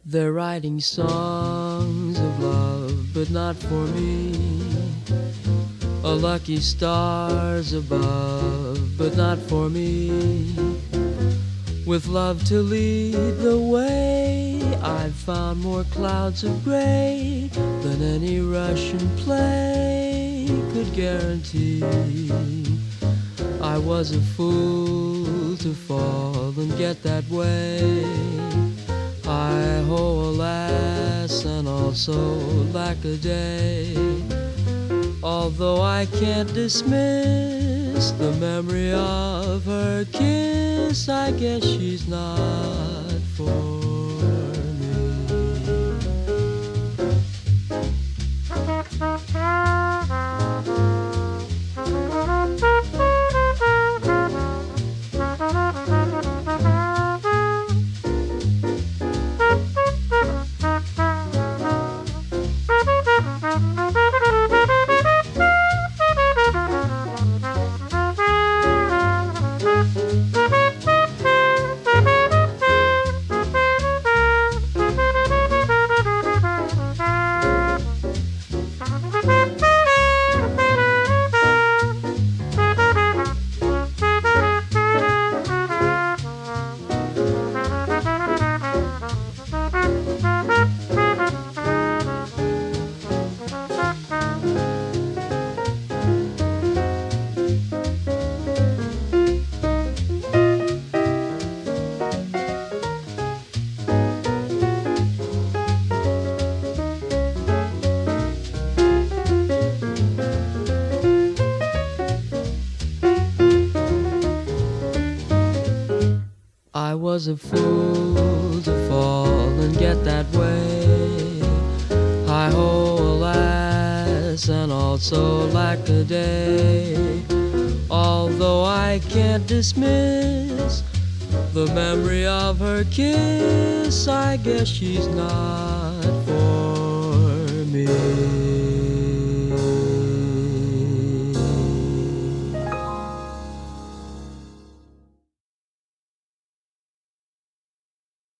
They're writing songs of love, but not for me. A lucky stars above, but not for me. With love to lead the way, I've found more clouds of gray than any Russian play could guarantee. I was a fool to fall and get that way. Hi-ho, alas, and also lack-a-day. Although I can't dismiss the memory of her kiss, I guess she's not for me. I was a fool to fall and get that way. Hi-ho, alas, and also lack-a-day. Although I can't dismiss the memory of her kiss, I guess she's not for me.